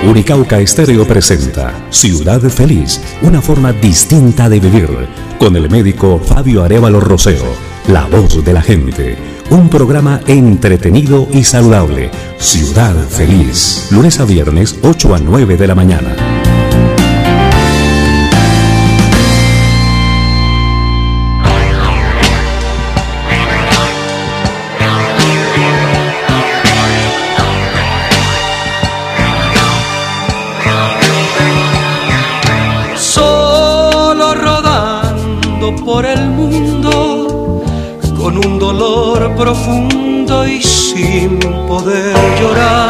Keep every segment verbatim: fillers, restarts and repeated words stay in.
Unicauca Estéreo presenta Ciudad Feliz, una forma distinta de vivir, con el médico Fabio Arévalo Rosero, la voz de la gente. Un programa entretenido y saludable. Ciudad Feliz, lunes a viernes, ocho a nueve de la mañana. Por el mundo con un dolor profundo y sin poder llorar.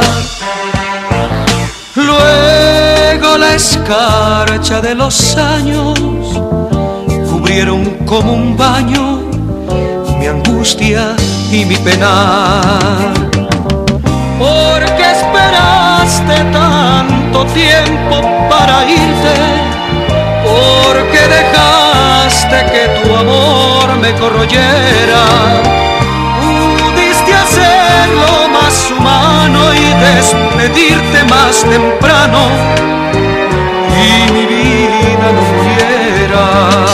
Luego la escarcha de los años cubrieron como un baño mi angustia y mi penar. ¿Por qué esperaste tanto tiempo para irte? ¿Por qué dejaste que tu amor me corroyera? Pudiste hacerlo más humano y despedirte más temprano, y mi vida no muriera.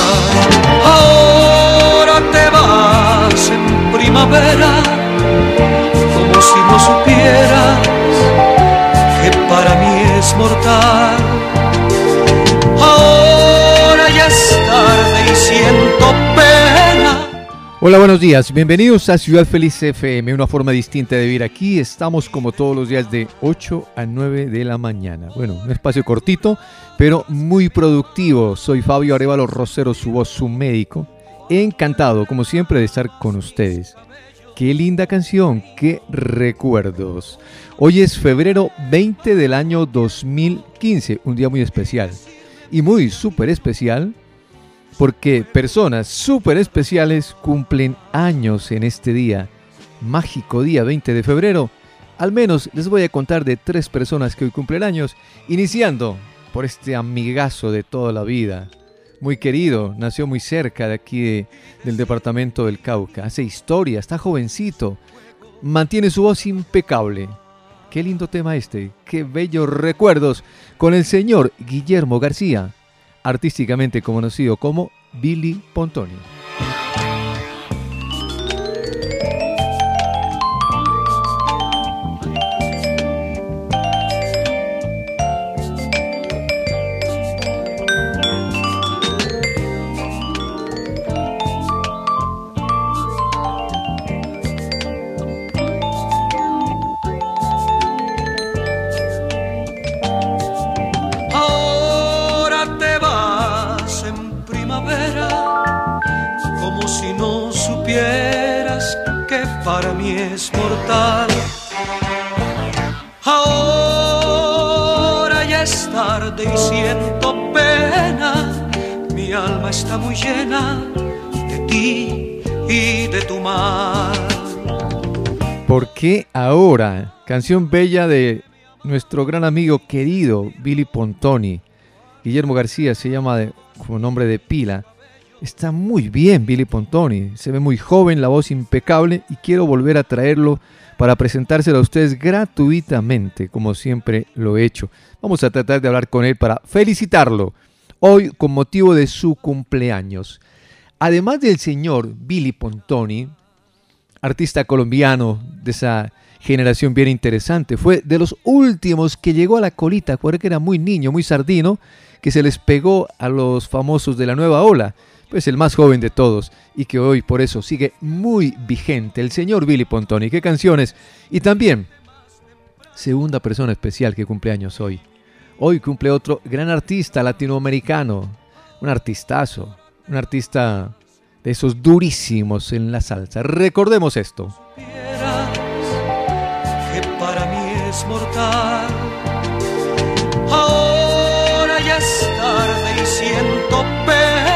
Ahora te vas en primavera, como si no supieras que para mí es mortal. Es tarde y siento pena. Hola, buenos días, bienvenidos a Ciudad Feliz F M, una forma distinta de vivir. Aquí estamos como todos los días de ocho a nueve de la mañana. Bueno, un espacio cortito, pero muy productivo. Soy Fabio Arévalo Rosero, su voz, su médico. Encantado, como siempre, de estar con ustedes. Qué linda canción, qué recuerdos. Hoy es febrero veinte del año dos mil quince, un día muy especial. Y muy súper especial porque personas súper especiales cumplen años en este día, mágico día veinte de febrero. Al menos les voy a contar de tres personas que hoy cumplen años, iniciando por este amigazo de toda la vida, muy querido, nació muy cerca de aquí de, del departamento del Cauca, hace historia, está jovencito, mantiene su voz impecable. Qué lindo tema este, qué bellos recuerdos con el señor Guillermo García, artísticamente conocido como Billy Pontoni. Para mí es mortal. Ahora ya es tarde y siento pena. Mi alma está muy llena de ti y de tu mar. ¿Por qué ahora? Canción bella de nuestro gran amigo querido Billy Pontoni. Guillermo García se llama de, como nombre de pila. Está muy bien Billy Pontoni, se ve muy joven, la voz impecable, y quiero volver a traerlo para presentárselo a ustedes gratuitamente, como siempre lo he hecho. Vamos a tratar de hablar con él para felicitarlo hoy con motivo de su cumpleaños. Además del señor Billy Pontoni, artista colombiano de esa generación bien interesante, fue de los últimos que llegó a la colita, porque era muy niño, muy sardino, que se les pegó a los famosos de la nueva ola. Pues el más joven de todos y que hoy por eso sigue muy vigente, el señor Billy Pontoni. ¿Qué canciones? Y también, segunda persona especial que cumple años hoy. Hoy cumple otro gran artista latinoamericano, un artistazo, un artista de esos durísimos en la salsa. Recordemos esto. Que para mí es mortal. Ahora ya es tarde y siento pena.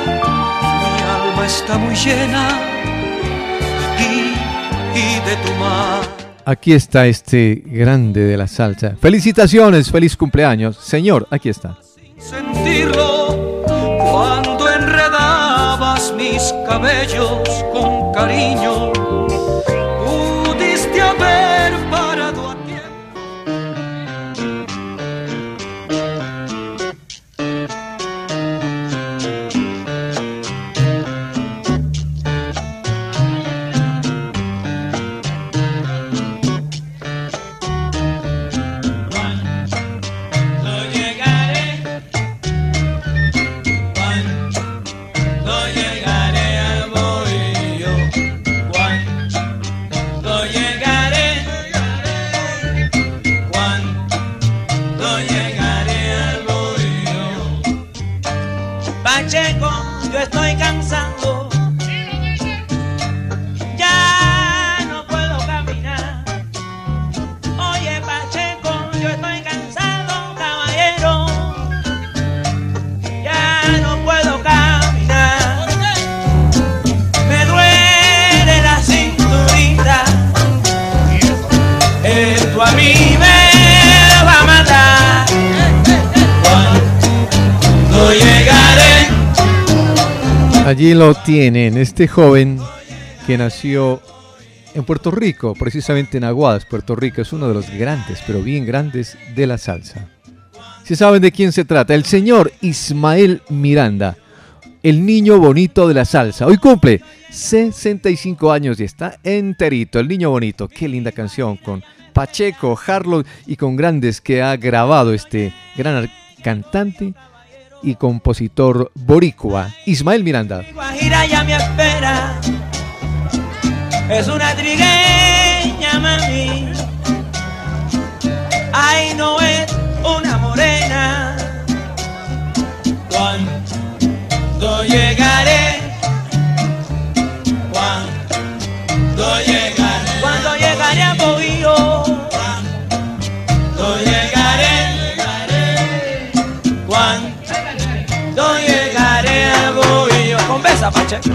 Está muy llena de ti y de tu mar. Aquí está este grande de la salsa. Felicitaciones, feliz cumpleaños. Señor, aquí está. Sentirlo cuando enredabas mis cabellos con cariño, pudiste haber parado a tiempo. y me va a matar. Cuando llegaré. Allí lo tienen, este joven que nació en Puerto Rico, precisamente en Aguadas, Puerto Rico. Es uno de los grandes, pero bien grandes, de la salsa. Si saben de quién se trata, el señor Ismael Miranda, el niño bonito de la salsa. Hoy cumple sesenta y cinco años y está enterito, el niño bonito. Qué linda canción con Pacheco, Harlow y con grandes que ha grabado este gran cantante y compositor boricua, Ismael Miranda. Guajira ya me espera, es una trigueña, mami. Ay, no es una morena. Cuando llegaré, cuando llegaré, cuando llegaré a Bohío, cuando llegaré, llegaré, cuando llegaré a Bohío. Con besa, Pacheco.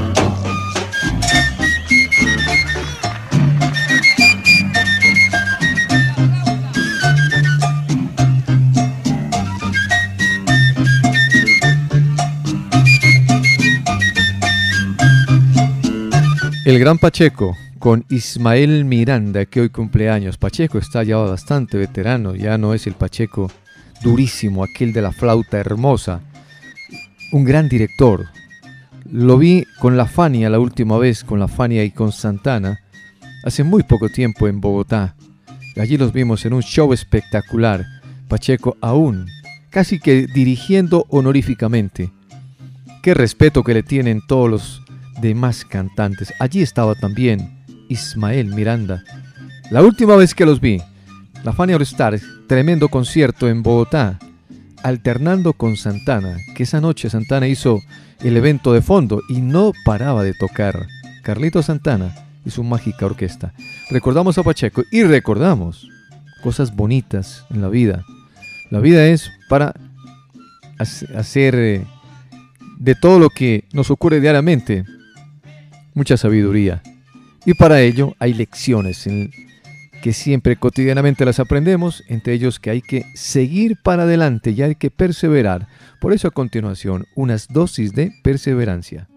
El gran Pacheco con Ismael Miranda, que hoy cumple años. Pacheco está ya bastante veterano, ya no es el Pacheco durísimo, aquel de la flauta hermosa. Un gran director. Lo vi con la Fania la última vez, con la Fania y con Santana, hace muy poco tiempo en Bogotá. Allí los vimos en un show espectacular. Pacheco aún, casi que dirigiendo honoríficamente. Qué respeto que le tienen todos los demás cantantes. Allí estaba también Ismael Miranda. La última vez que los vi, la Fania All Stars, tremendo concierto en Bogotá, alternando con Santana, que esa noche Santana hizo el evento de fondo y no paraba de tocar. Carlito Santana y su mágica orquesta. Recordamos a Pacheco y recordamos cosas bonitas en la vida. La vida es para hacer eh, de todo lo que nos ocurre diariamente mucha sabiduría, y para ello hay lecciones en que siempre cotidianamente las aprendemos, entre ellos que hay que seguir para adelante y hay que perseverar. Por eso a continuación unas dosis de perseverancia.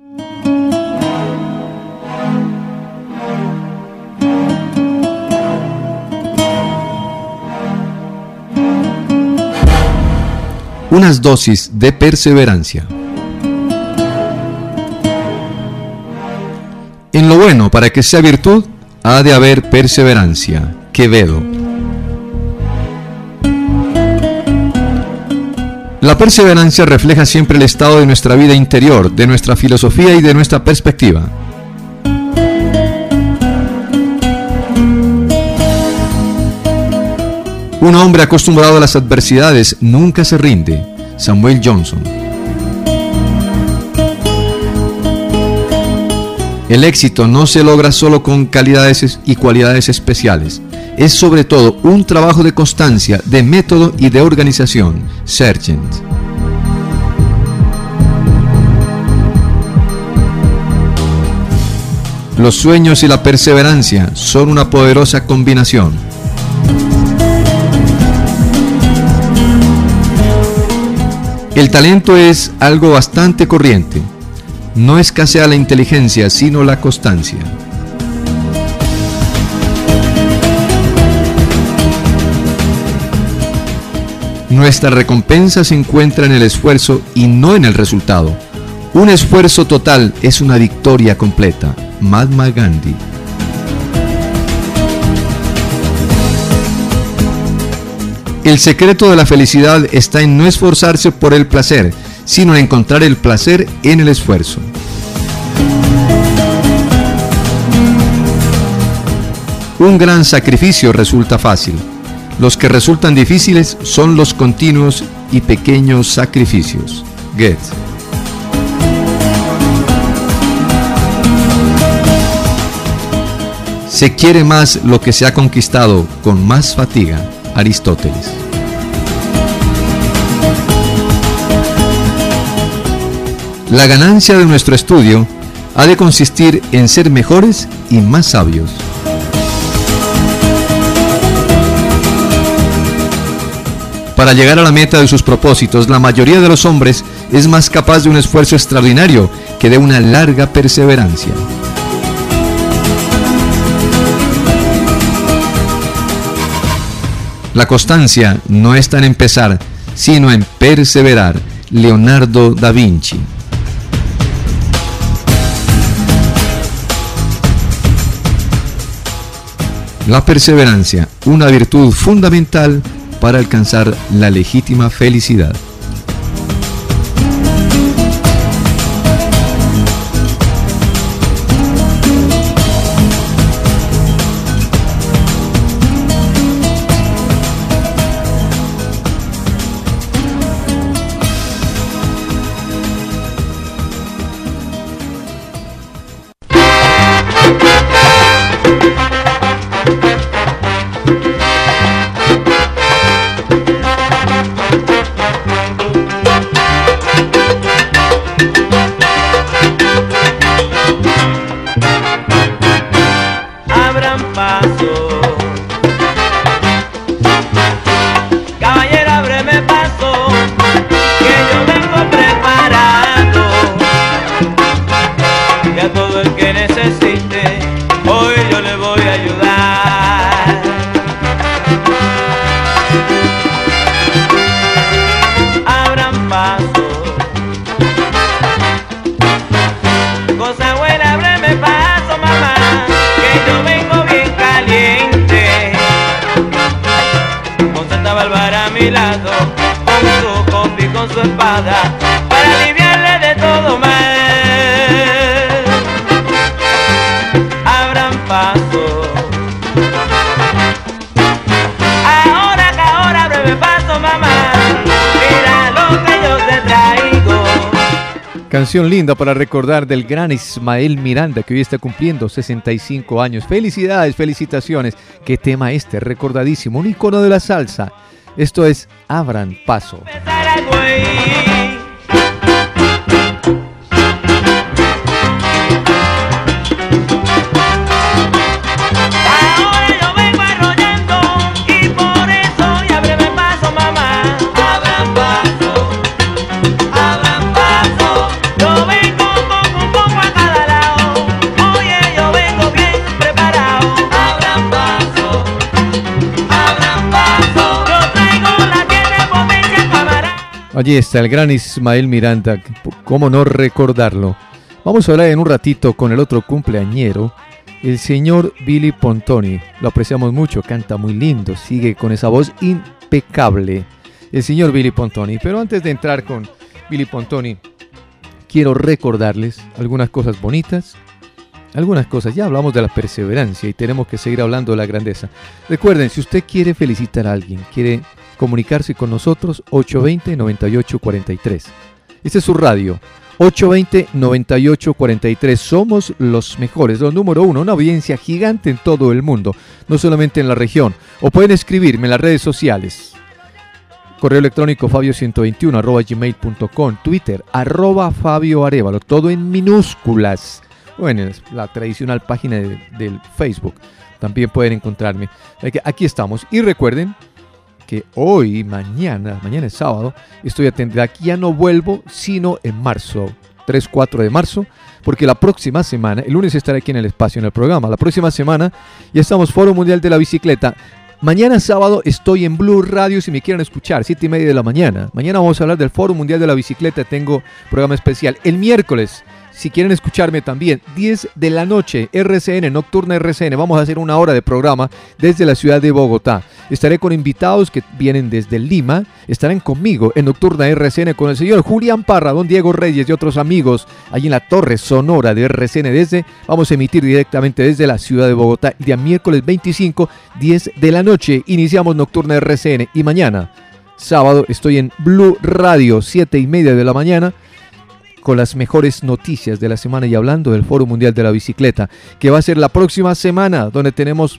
Unas dosis de perseverancia. En lo bueno, para que sea virtud, ha de haber perseverancia. Quevedo. La perseverancia refleja siempre el estado de nuestra vida interior, de nuestra filosofía y de nuestra perspectiva. Un hombre acostumbrado a las adversidades nunca se rinde. Samuel Johnson. El éxito no se logra solo con calidades y cualidades especiales. Es sobre todo un trabajo de constancia, de método y de organización. Sargent. Los sueños y la perseverancia son una poderosa combinación. El talento es algo bastante corriente. No escasea la inteligencia, sino la constancia. Nuestra recompensa se encuentra en el esfuerzo y no en el resultado. Un esfuerzo total es una victoria completa. Mahatma Gandhi. El secreto de la felicidad está en no esforzarse por el placer, sino en encontrar el placer en el esfuerzo. Un gran sacrificio resulta fácil. Los que resultan difíciles son los continuos y pequeños sacrificios. Goethe. Se quiere más lo que se ha conquistado con más fatiga. Aristóteles. La ganancia de nuestro estudio ha de consistir en ser mejores y más sabios. Para llegar a la meta de sus propósitos, la mayoría de los hombres es más capaz de un esfuerzo extraordinario que de una larga perseverancia. La constancia no está en empezar, sino en perseverar. Leonardo da Vinci. La perseverancia, una virtud fundamental para alcanzar la legítima felicidad. Su espada para aliviarle de todo mal. Abran paso. Ahora que ahora breve paso, mamá. Mira lo que yo te traigo. Canción linda para recordar del gran Ismael Miranda, que hoy está cumpliendo sesenta y cinco años. Felicidades, felicitaciones. Qué tema este, recordadísimo, un icono de la salsa. Esto es Abran Paso. Allí está el gran Ismael Miranda, cómo no recordarlo. Vamos a hablar en un ratito con el otro cumpleañero, el señor Billy Pontoni. Lo apreciamos mucho, canta muy lindo, sigue con esa voz impecable, el señor Billy Pontoni. Pero antes de entrar con Billy Pontoni, quiero recordarles algunas cosas bonitas, algunas cosas. Ya hablamos de la perseverancia y tenemos que seguir hablando de la grandeza. Recuerden, si usted quiere felicitar a alguien, quiere comunicarse con nosotros, ocho dos cero, nueve ocho cuatro tres. Este es su radio, ocho dos cero, nueve ocho cuatro tres. Somos los mejores, los número uno, una audiencia gigante en todo el mundo, no solamente en la región. O pueden escribirme en las redes sociales. Correo electrónico fabio ciento veintiuno arroba gmail punto com, Twitter, arroba Fabio Arévalo, todo en minúsculas. O en la tradicional página de, del Facebook, también pueden encontrarme. Aquí estamos. Y recuerden que hoy, mañana, mañana es sábado, estoy atendiendo. Aquí ya no vuelvo, sino en marzo, tres cuatro de marzo, porque la próxima semana, el lunes estaré aquí en el espacio, en el programa. La próxima semana ya estamos Foro Mundial de la Bicicleta. Mañana sábado estoy en Blue Radio si me quieren escuchar, siete y media de la mañana. Mañana vamos a hablar del Foro Mundial de la Bicicleta, tengo programa especial. El miércoles, si quieren escucharme también, diez de la noche, R C N, Nocturna R C N, vamos a hacer una hora de programa desde la ciudad de Bogotá. Estaré con invitados que vienen desde Lima, estarán conmigo en Nocturna R C N con el señor Julián Parra, don Diego Reyes y otros amigos, allí en la Torre Sonora de R C N. Desde, vamos a emitir directamente desde la ciudad de Bogotá, el día miércoles veinticinco, diez de la noche, iniciamos Nocturna R C N. Y mañana, sábado, estoy en Blue Radio, siete y media de la mañana, con las mejores noticias de la semana y hablando del Foro Mundial de la Bicicleta, que va a ser la próxima semana, donde tenemos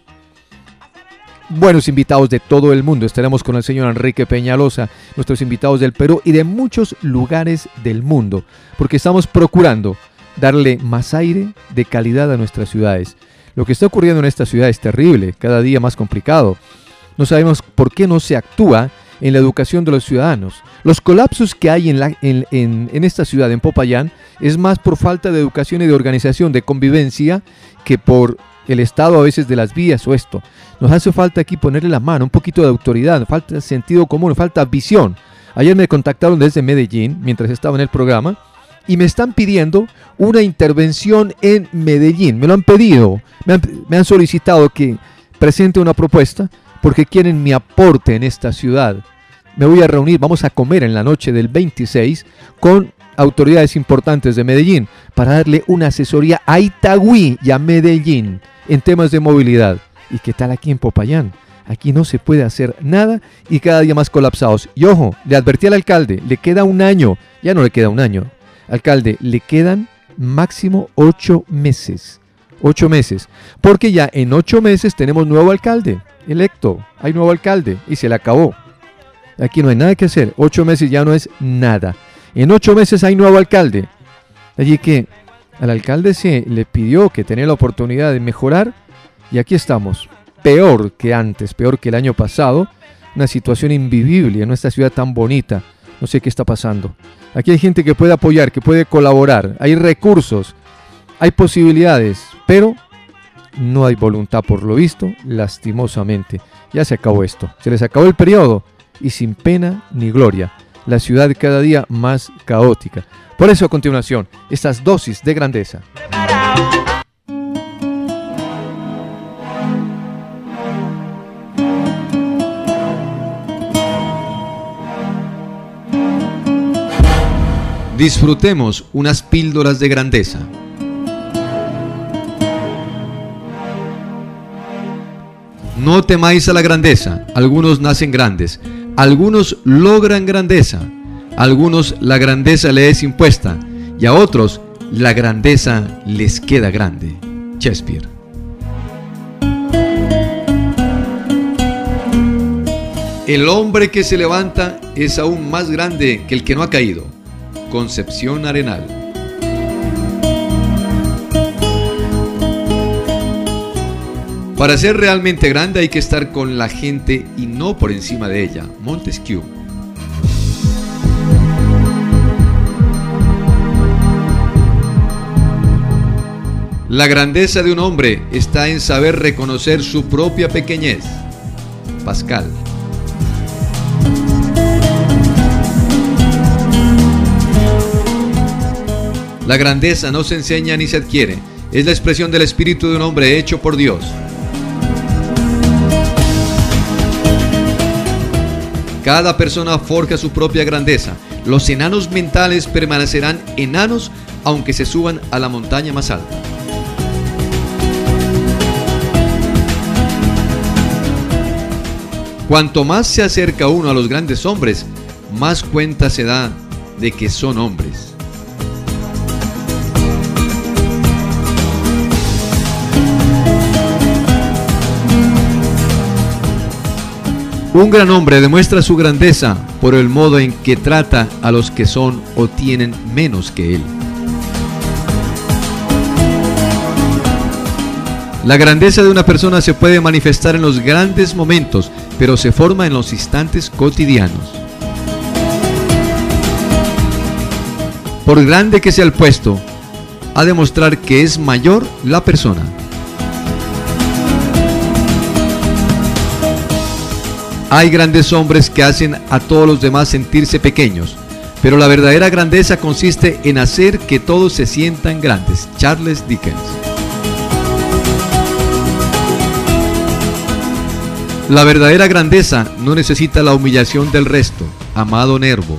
buenos invitados de todo el mundo. Estaremos con el señor Enrique Peñalosa, nuestros invitados del Perú y de muchos lugares del mundo, porque estamos procurando darle más aire de calidad a nuestras ciudades. Lo que está ocurriendo en esta ciudad es terrible, cada día más complicado. No sabemos por qué no se actúa en la educación de los ciudadanos. Los colapsos que hay en, la, en, en, en esta ciudad, en Popayán, es más por falta de educación y de organización, de convivencia, que por el estado a veces de las vías o esto. Nos hace falta aquí ponerle la mano, un poquito de autoridad, falta sentido común, falta visión. Ayer me contactaron desde Medellín, mientras estaba en el programa, y me están pidiendo una intervención en Medellín. Me lo han pedido, me han, me han solicitado que presente una propuesta porque quieren mi aporte en esta ciudad. Me voy a reunir, vamos a comer en la noche del veintiséis con autoridades importantes de Medellín para darle una asesoría a Itagüí y a Medellín en temas de movilidad. ¿Y qué tal aquí en Popayán? Aquí no se puede hacer nada y cada día más colapsados. Y ojo, le advertí al alcalde, le queda un año, ya no le queda un año. Alcalde, le quedan máximo ocho meses. Ocho meses. Porque ya en ocho meses tenemos nuevo alcalde electo. Hay nuevo alcalde y se le acabó. Aquí no hay nada que hacer. Ocho meses ya no es nada. En ocho meses hay nuevo alcalde. Allí que al alcalde se le pidió que tenía la oportunidad de mejorar y aquí estamos. Peor que antes, peor que el año pasado. Una situación invivible en nuestra ciudad tan bonita. No sé qué está pasando. Aquí hay gente que puede apoyar, que puede colaborar. Hay recursos, hay posibilidades, pero no hay voluntad por lo visto, lastimosamente. Ya se acabó esto. Se les acabó el periodo y sin pena ni gloria. La ciudad cada día más caótica. Por eso a continuación, estas dosis de grandeza. Disfrutemos unas píldoras de grandeza. No temáis a la grandeza. Algunos nacen grandes, algunos logran grandeza, algunos la grandeza le es impuesta y a otros la grandeza les queda grande. Shakespeare. El hombre que se levanta es aún más grande que el que no ha caído. Concepción Arenal. Para ser realmente grande hay que estar con la gente y no por encima de ella. Montesquieu. La grandeza de un hombre está en saber reconocer su propia pequeñez. Pascal. La grandeza no se enseña ni se adquiere, es la expresión del espíritu de un hombre hecho por Dios. Cada persona forja su propia grandeza. Los enanos mentales permanecerán enanos aunque se suban a la montaña más alta. Cuanto más se acerca uno a los grandes hombres, más cuenta se da de que son hombres. Un gran hombre demuestra su grandeza por el modo en que trata a los que son o tienen menos que él. La grandeza de una persona se puede manifestar en los grandes momentos, pero se forma en los instantes cotidianos. Por grande que sea el puesto, ha de mostrar que es mayor la persona. Hay grandes hombres que hacen a todos los demás sentirse pequeños, pero la verdadera grandeza consiste en hacer que todos se sientan grandes. Charles Dickens. La verdadera grandeza no necesita la humillación del resto. Amado Nervo.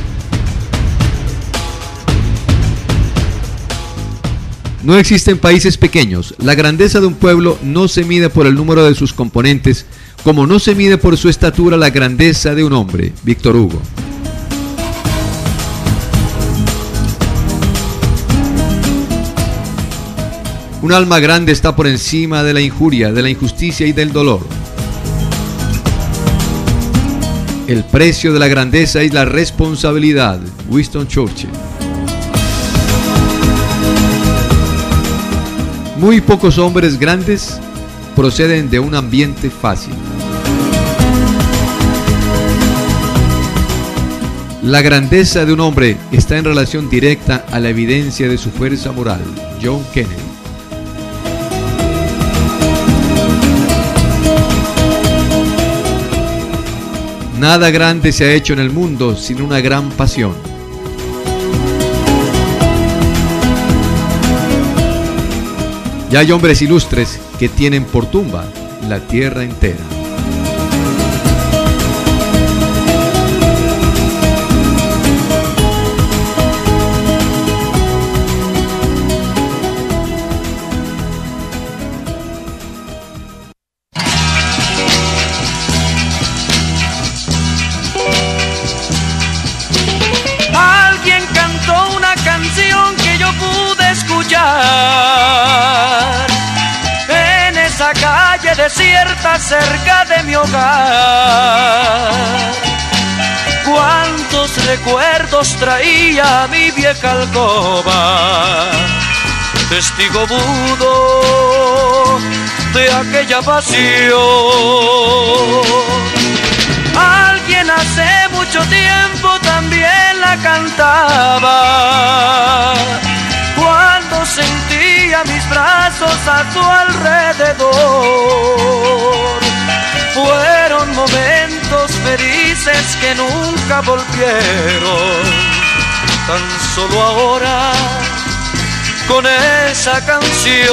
No existen países pequeños. La grandeza de un pueblo no se mide por el número de sus componentes, como no se mide por su estatura la grandeza de un hombre. Víctor Hugo. Un alma grande está por encima de la injuria, de la injusticia y del dolor. El precio de la grandeza es la responsabilidad. Winston Churchill. Muy pocos hombres grandes proceden de un ambiente fácil. La grandeza de un hombre está en relación directa a la evidencia de su fuerza moral. John Kennedy. Nada grande se ha hecho en el mundo sin una gran pasión. Y hay hombres ilustres que tienen por tumba la tierra entera. Desierta cerca de mi hogar, cuántos recuerdos traía mi vieja alcoba, testigo mudo de aquella pasión. Alguien hace mucho tiempo también la cantaba, cuando sentía mis brazos a su alrededor. Fueron momentos felices que nunca volvieron, tan solo ahora con esa canción.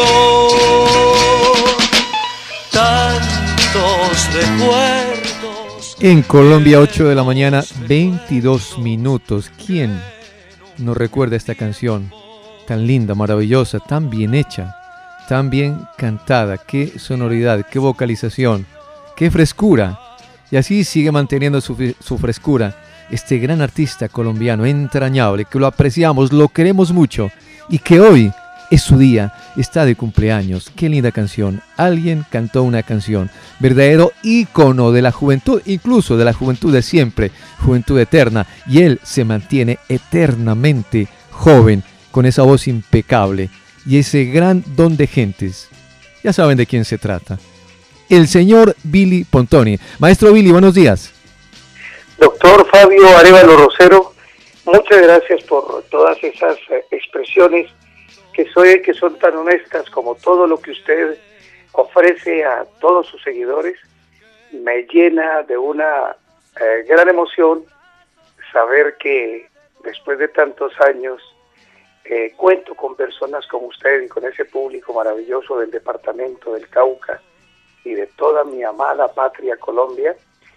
Tantos recuerdos. En Colombia, ocho de la mañana, veintidós minutos. ¿Quién no recuerda esta canción? Tan linda, maravillosa, tan bien hecha, tan bien cantada, qué sonoridad, qué vocalización, qué frescura. Y así sigue manteniendo su, su frescura este gran artista colombiano entrañable, que lo apreciamos, lo queremos mucho y que hoy es su día, está de cumpleaños. Qué linda canción. Alguien cantó una canción, verdadero ícono de la juventud, incluso de la juventud de siempre, juventud eterna, y él se mantiene eternamente joven, con esa voz impecable y ese gran don de gentes. Ya saben de quién se trata. El señor Billy Pontoni. Maestro Billy, buenos días. Doctor Fabio Arévalo Rosero, muchas gracias por todas esas expresiones que, soy, que son tan honestas como todo lo que usted ofrece a todos sus seguidores. Me llena de una eh, gran emoción saber que después de tantos años Eh, cuento con personas como usted y con ese público maravilloso del departamento del Cauca y de toda mi amada patria Colombia,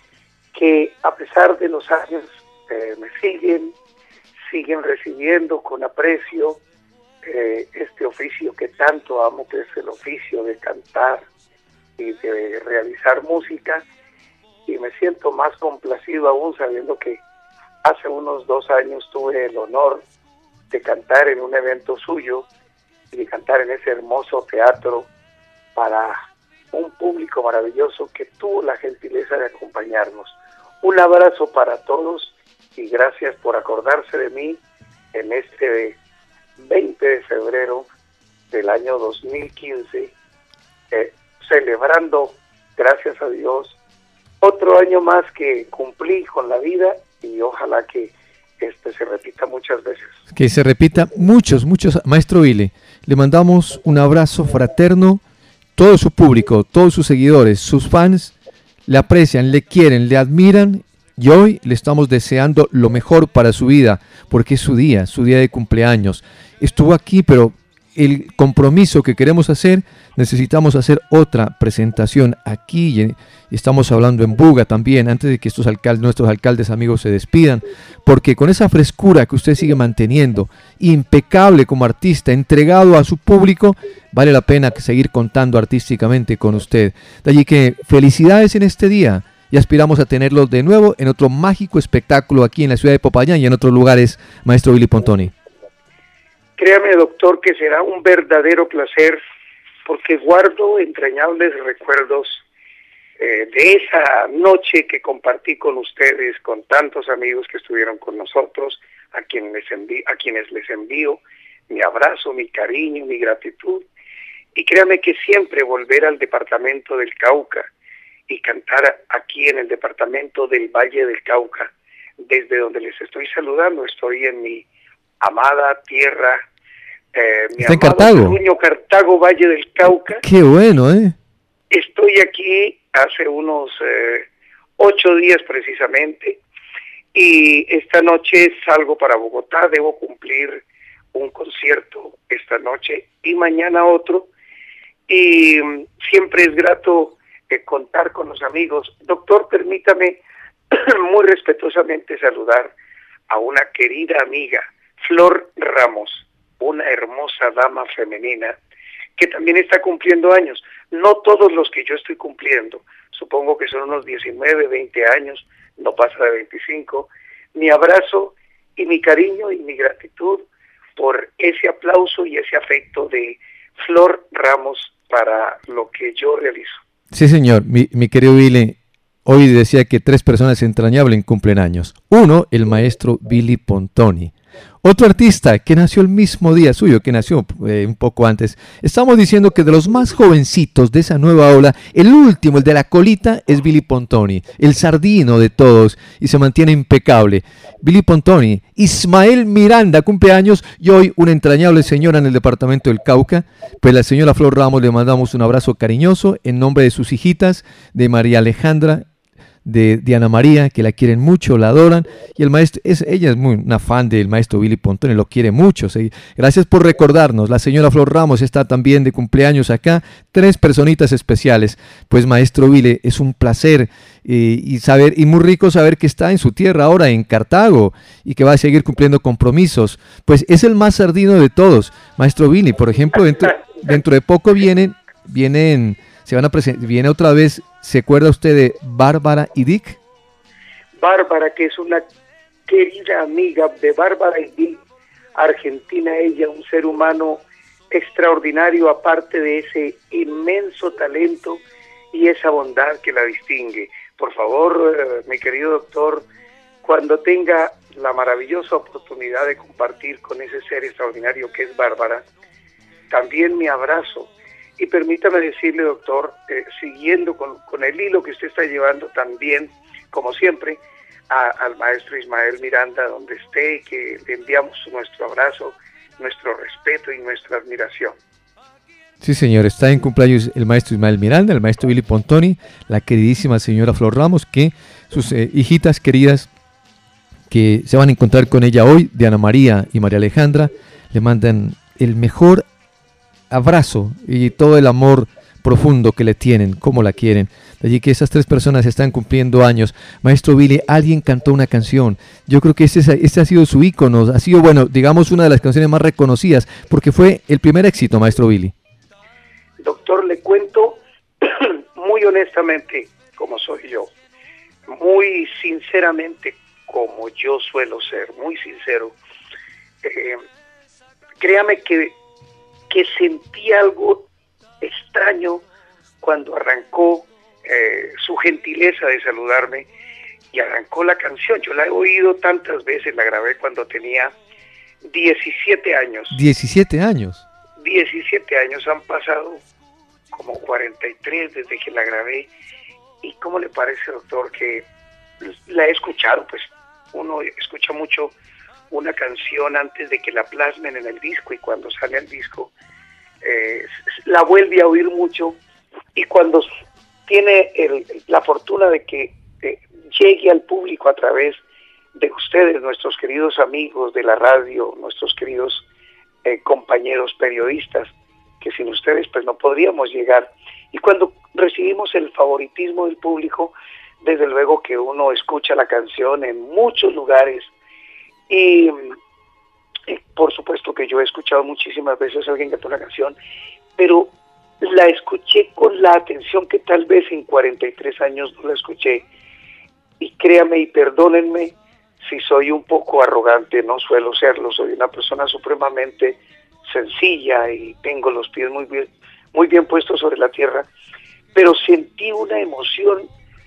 que a pesar de los años eh, me siguen, siguen recibiendo con aprecio eh, este oficio que tanto amo, que es el oficio de cantar y de realizar música, y me siento más complacido aún sabiendo que hace unos dos años tuve el honor de cantar en un evento suyo y de cantar en ese hermoso teatro para un público maravilloso que tuvo la gentileza de acompañarnos. Un abrazo para todos y gracias por acordarse de mí en este veinte de febrero del año dos mil quince, eh, celebrando, gracias a Dios, otro año más que cumplí con la vida y ojalá que este se repita muchas veces. Que se repita muchos, muchos. Maestro Billy, le mandamos un abrazo fraterno. Todo su público, todos sus seguidores, sus fans, le aprecian, le quieren, le admiran. Y hoy le estamos deseando lo mejor para su vida, porque es su día, su día de cumpleaños. Estuvo aquí, pero el compromiso que queremos hacer, necesitamos hacer otra presentación aquí, y estamos hablando en Buga también, antes de que estos alcaldes, nuestros alcaldes amigos se despidan, porque con esa frescura que usted sigue manteniendo, impecable como artista, entregado a su público, vale la pena seguir contando artísticamente con usted. De allí que felicidades en este día, y aspiramos a tenerlo de nuevo en otro mágico espectáculo aquí en la ciudad de Popayán y en otros lugares, maestro Billy Pontoni. Créame, doctor, que será un verdadero placer, porque guardo entrañables recuerdos eh, de esa noche que compartí con ustedes, con tantos amigos que estuvieron con nosotros, a quienes les envío, a quienes les envío mi abrazo, mi cariño, mi gratitud. Y créame que siempre volver al departamento del Cauca y cantar aquí en el departamento del Valle del Cauca desde donde les estoy saludando. Estoy en mi amada tierra, eh, mi ¿Está en amado Cartago? Terruño, Cartago, Valle del Cauca. Qué bueno, ¿eh? Estoy aquí hace unos eh, ocho días precisamente, y esta noche salgo para Bogotá. Debo cumplir un concierto esta noche y mañana otro, y um, siempre es grato eh, contar con los amigos. Doctor, permítame muy respetuosamente saludar a una querida amiga, Flor Ramos, una hermosa dama femenina que también está cumpliendo años. No todos los que yo estoy cumpliendo, supongo que son unos diecinueve, veinte años, no pasa de veinticinco. Mi abrazo y mi cariño y mi gratitud por ese aplauso y ese afecto de Flor Ramos para lo que yo realizo. Sí, señor. Mi, mi querido Billy, hoy decía que tres personas entrañables cumplen años. Uno, el maestro Billy Pontoni. Otro artista que nació el mismo día suyo, que nació eh, un poco antes. Estamos diciendo que de los más jovencitos de esa nueva ola, el último, el de la colita, es Billy Pontoni, el sardino de todos, y se mantiene impecable. Billy Pontoni. Ismael Miranda cumple años, y hoy una entrañable señora en el departamento del Cauca. Pues la señora Flor Ramos le mandamos un abrazo cariñoso en nombre de sus hijitas, de María Alejandra, de Diana María, que la quieren mucho, la adoran, y el maestro, es, ella es muy una fan del maestro Billy Pontoni, lo quiere mucho. ¿Sí? Gracias por recordarnos. La señora Flor Ramos está también de cumpleaños acá, tres personitas especiales. Pues maestro Billy, es un placer eh, y saber, y muy rico saber que está en su tierra ahora, en Cartago, y que va a seguir cumpliendo compromisos. Pues es el más sardino de todos. Maestro Billy, por ejemplo, dentro, dentro de poco vienen, vienen se van a presentar, viene otra vez, ¿se acuerda usted de Bárbara y Dick? Bárbara, que es una querida amiga de Bárbara y Dick, argentina ella, un ser humano extraordinario, aparte de ese inmenso talento y esa bondad que la distingue. Por favor, eh, mi querido doctor, cuando tenga la maravillosa oportunidad de compartir con ese ser extraordinario que es Bárbara, también mi abrazo. Y permítame decirle, doctor, eh, siguiendo con, con el hilo que usted está llevando también, como siempre, a, al maestro Ismael Miranda, donde esté, que le enviamos nuestro abrazo, nuestro respeto y nuestra admiración. Sí, señor, está en cumpleaños el maestro Ismael Miranda, el maestro Billy Pontoni, la queridísima señora Flor Ramos, que sus eh, hijitas queridas, que se van a encontrar con ella hoy, Diana María y María Alejandra, le mandan el mejor abrazo y todo el amor profundo que le tienen, como la quieren. De allí que esas tres personas están cumpliendo años. Maestro Billy, alguien cantó una canción. Yo creo que este, este ha sido su ícono, ha sido, bueno, digamos, una de las canciones más reconocidas, porque fue el primer éxito, maestro Billy. Doctor, le cuento muy honestamente como soy yo, muy sinceramente como yo suelo ser, muy sincero. Eh, créame que que sentí algo extraño cuando arrancó eh, su gentileza de saludarme y arrancó la canción. Yo la he oído tantas veces, la grabé cuando tenía diecisiete años. diecisiete años. diecisiete años, han pasado como cuarenta y tres desde que la grabé. ¿Y cómo le parece, doctor, que la he escuchado? Pues uno escucha mucho una canción antes de que la plasmen en el disco, y cuando sale el disco eh, la vuelve a oír mucho, y cuando tiene el, la fortuna de que eh, llegue al público a través de ustedes, nuestros queridos amigos de la radio, nuestros queridos eh, compañeros periodistas, que sin ustedes pues no podríamos llegar, y cuando recibimos el favoritismo del público, desde luego que uno escucha la canción en muchos lugares. Y, y por supuesto que yo he escuchado muchísimas veces a alguien cantar una canción, pero la escuché con la atención que tal vez en cuarenta y tres años no la escuché. Y créame y perdónenme si soy un poco arrogante, no suelo serlo, soy una persona supremamente sencilla y tengo los pies muy bien, muy bien puestos sobre la tierra, pero sentí una emoción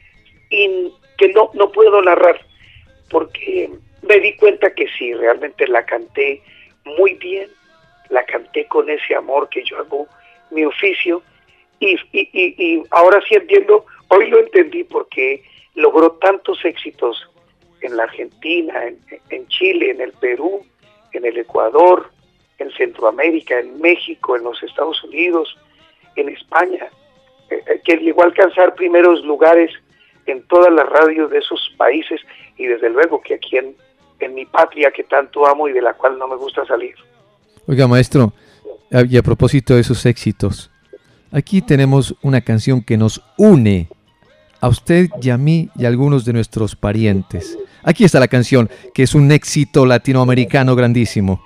in, que no, no puedo narrar, porque me di cuenta que sí, realmente la canté muy bien, la canté con ese amor que yo hago mi oficio, y, y, y, y ahora sí entiendo, hoy lo entendí porque logró tantos éxitos en la Argentina, en, en Chile, en el Perú, en el Ecuador, en Centroamérica, en México, en los Estados Unidos, en España, eh, que llegó a alcanzar primeros lugares en todas las radios de esos países, y desde luego que aquí en, en mi patria que tanto amo y de la cual no me gusta salir. Oiga, maestro, y a propósito de esos éxitos, aquí tenemos una canción que nos une a usted y a mí y a algunos de nuestros parientes. Aquí está la canción, que es un éxito latinoamericano grandísimo.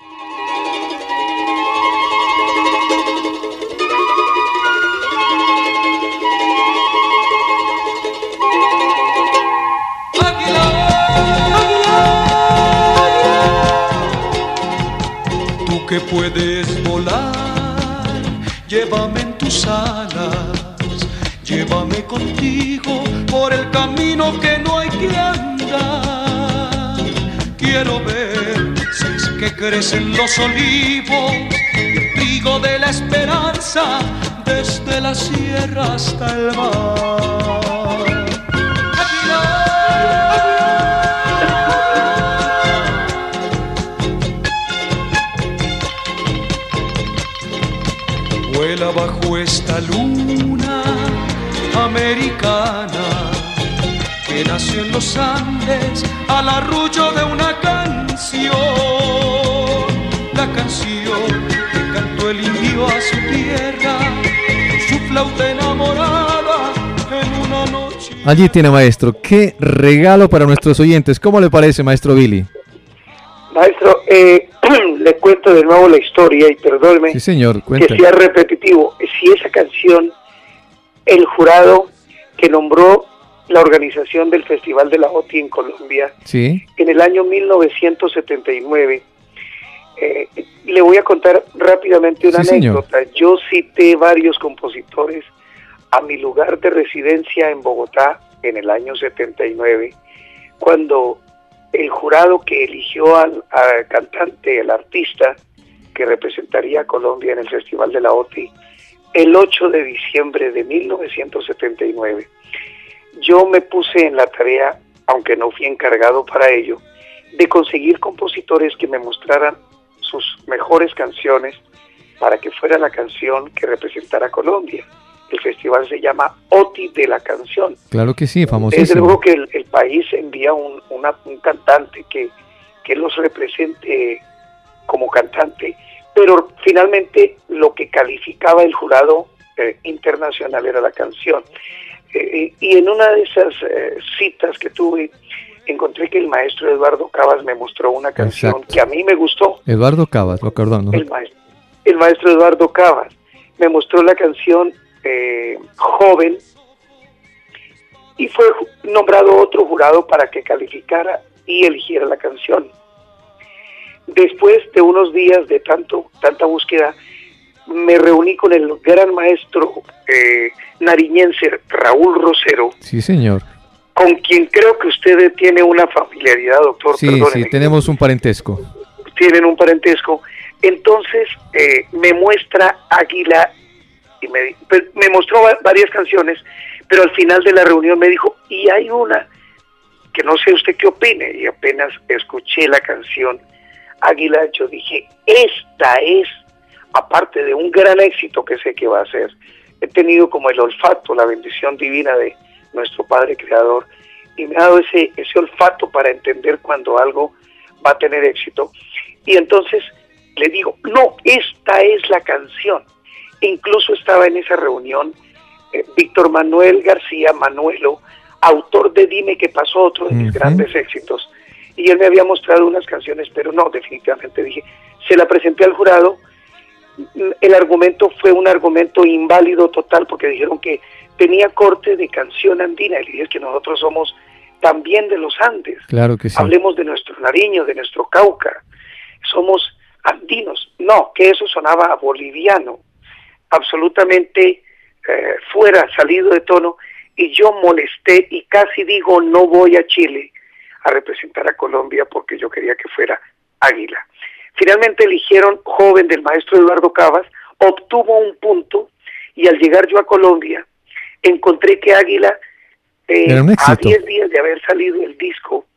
Tú que puedes volar, llévame en tus alas, llévame contigo por el camino que no hay que andar. Quiero ver si es que crecen los olivos, el trigo de la esperanza, desde la sierra hasta el mar. Vuela bajo esta luna americana que nació en los Andes al arrullo de una canción, la canción que cantó el indio a su tierra, su flauta enamorada en una noche. Allí tiene, maestro, qué regalo para nuestros oyentes. ¿Cómo le parece, maestro Billy? Maestro, eh, le cuento de nuevo la historia y perdóneme sí, señor, que sea repetitivo. Si esa canción, el jurado que nombró la organización del Festival de la O T I en Colombia, ¿sí?, en el año mil novecientos setenta y nueve, eh, le voy a contar rápidamente una sí, anécdota. Señor. Yo cité varios compositores a mi lugar de residencia en Bogotá en el año setenta y nueve, cuando el jurado que eligió al, al cantante, el artista que representaría a Colombia en el Festival de la O T I, el ocho de diciembre de mil novecientos setenta y nueve, yo me puse en la tarea, aunque no fui encargado para ello, de conseguir compositores que me mostraran sus mejores canciones para que fuera la canción que representara a Colombia. El festival se llama O T I de la canción. Claro que sí, famosísimo. Desde luego que el, el país envía un, una, un cantante que, que los represente como cantante, pero finalmente lo que calificaba el jurado eh, internacional era la canción. Eh, y en una de esas eh, citas que tuve, encontré que el maestro Eduardo Cabas me mostró una canción Exacto. que a mí me gustó. Eduardo Cabas, lo perdón, ¿no? El maestro, el maestro Eduardo Cabas me mostró la canción eh, Joven, y fue nombrado otro jurado para que calificara y eligiera la canción. Después de unos días de tanto tanta búsqueda, me reuní con el gran maestro eh, nariñense Raúl Rosero. Sí, señor. Con quien creo que usted tiene una familiaridad, doctor. Sí, Perdóneme. sí, tenemos un parentesco. Tienen un parentesco. Entonces eh, me muestra Águila, y me, me mostró varias canciones, pero al final de la reunión me dijo, y hay una que no sé usted qué opine, y apenas escuché la canción Águila, yo dije, esta es, aparte de un gran éxito que sé que va a ser, he tenido como el olfato, la bendición divina de nuestro Padre Creador, y me ha dado ese, ese olfato para entender cuando algo va a tener éxito. Y entonces le digo, no, esta es la canción. Incluso estaba en esa reunión eh, Víctor Manuel García Manuelo, autor de Dime qué pasó, otro de mis uh-huh. grandes éxitos, y él me había mostrado unas canciones, pero no, definitivamente dije, se la presenté al jurado. El argumento fue un argumento inválido total, porque dijeron que tenía corte de canción andina, y le dije que nosotros somos también de los Andes. Claro que sí. Hablemos de nuestro Nariño, de nuestro Cauca, somos andinos. No, que eso sonaba boliviano, absolutamente eh, fuera, salido de tono, y yo molesté y casi digo, no voy a Chile a representar a Colombia porque yo quería que fuera Águila. Finalmente eligieron Joven del maestro Eduardo Cabas, obtuvo un punto, y al llegar yo a Colombia encontré que Águila, eh, a diez días de haber salido el disco,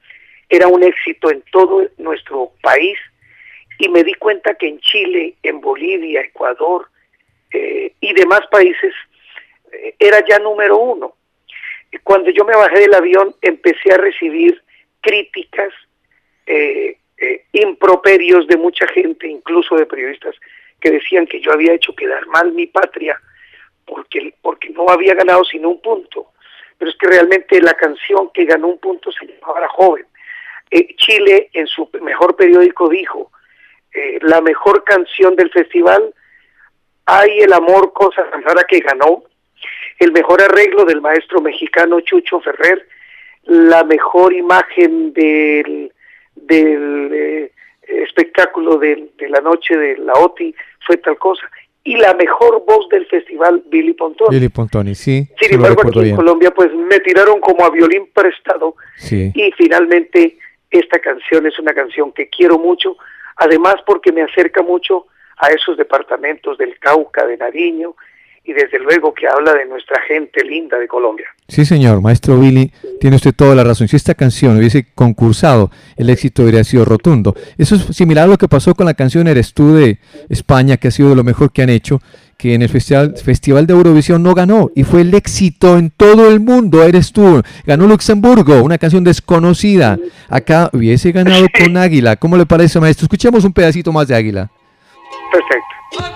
era un éxito en todo nuestro país, y me di cuenta que en Chile, en Bolivia, Ecuador eh, y demás países eh, era ya número uno. Cuando yo me bajé del avión empecé a recibir críticas, eh, eh, improperios de mucha gente, incluso de periodistas, que decían que yo había hecho quedar mal mi patria porque, porque no había ganado sino un punto. Pero es que realmente la canción que ganó un punto se llamaba La Joven. Eh, Chile en su mejor periódico dijo, eh, la mejor canción del festival, Hay el amor, cosa tan rara, que ganó, el mejor arreglo del maestro mexicano Chucho Ferrer, la mejor imagen del, del eh, espectáculo de, de la noche de la O T I fue tal cosa, y la mejor voz del festival, Billy Pontoni. Billy Pontoni, sí. Sin embargo, aquí bien. En Colombia, pues me tiraron como a violín prestado, sí. Y finalmente esta canción es una canción que quiero mucho, además porque me acerca mucho a esos departamentos del Cauca, de Nariño, y desde luego que habla de nuestra gente linda de Colombia. Sí, señor, maestro Billy, tiene usted toda la razón. Si esta canción hubiese concursado, el éxito hubiera sido rotundo. Eso es similar a lo que pasó con la canción Eres tú de España, que ha sido de lo mejor que han hecho, que en el Festival, Festival de Eurovisión no ganó, y fue el éxito en todo el mundo. Eres tú, ganó Luxemburgo, una canción desconocida. Acá hubiese ganado con Águila. ¿Cómo le parece, maestro? Escuchemos un pedacito más de Águila. Perfecto.